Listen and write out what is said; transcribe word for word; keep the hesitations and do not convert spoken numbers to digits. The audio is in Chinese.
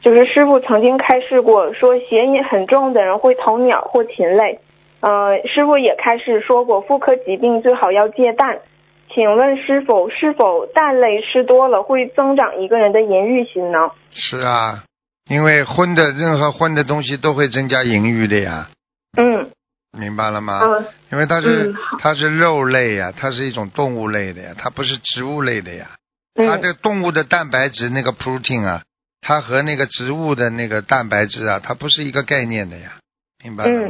就是师父曾经开示过，说邪瘾很重的人会投鸟或禽类。呃，师父也开示说过，妇科疾病最好要戒蛋。请问师父，是否蛋类吃多了会增长一个人的淫欲心呢？ 是啊，因为荤的任何荤的东西都会增加淫欲的呀。 嗯。 明白了吗？ 嗯。 因为它是、 嗯、 它是肉类呀，它是一种动物类的呀，它不是植物类的呀。它这动物的蛋白质那个 protein 啊，它和那个植物的那个蛋白质啊，它不是一个概念的呀，明白了吗？嗯